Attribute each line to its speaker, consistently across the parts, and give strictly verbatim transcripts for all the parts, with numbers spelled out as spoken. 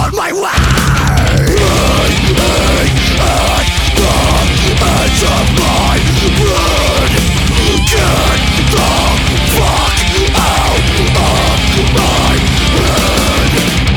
Speaker 1: on my way. Burning at the edge of my blood. Get the fuck out of my head.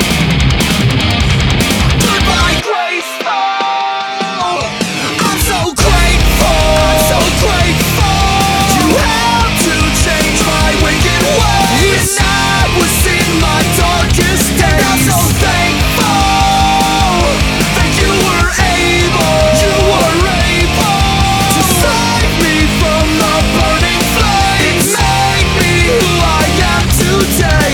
Speaker 1: Goodbye, graceful. I'm so grateful. I'm so grateful. You had to change my wicked ways. And I was in my darkest days. I'm so thankful that you were able. You were able to save me from the burning flames. It made me who I am today.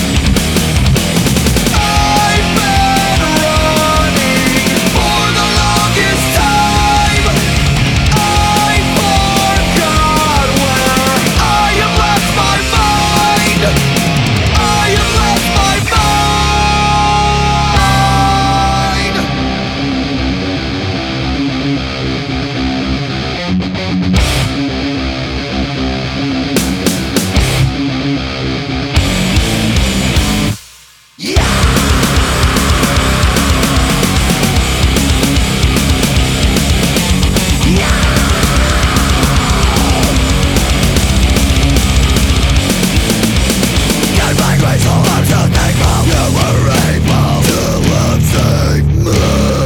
Speaker 1: I've been running for the longest time. I forgot where I have left my mind. I have left my Goodbye, graceful. I'm so thankful you were able to love save me.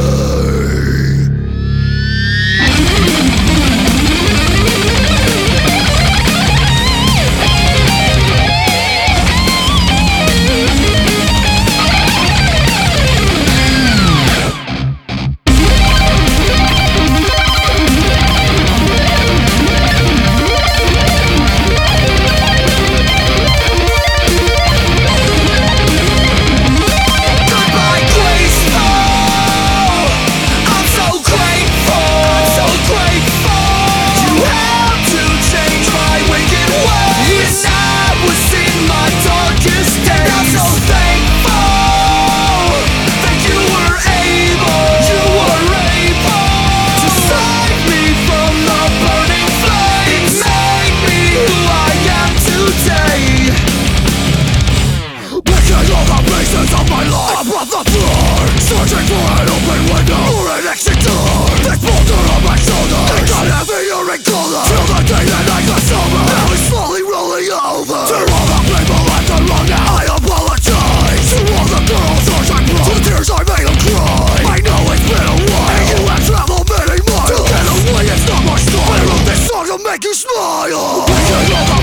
Speaker 1: Goodbye, graceful. I'm so grateful. I'm so grateful. You had to change my wicked ways. And I was in my darkest days. I'm so thankful that you were able. You were able to save me from the burning flames. It made me who I am today. Picking all the pieces of my life above the floor, searching for an open window or an exit door. This boulder on my shoulder, it got heavier in color till the day that I got sober. Now it's slowly rolling over. To all the people I've done wrong now, I apologize. To all the girls whose I broke, to tears I made them cry. I know it's been a while, and you have traveled many miles to get away. It's not much time. I wrote this song to make you smile. Picking all the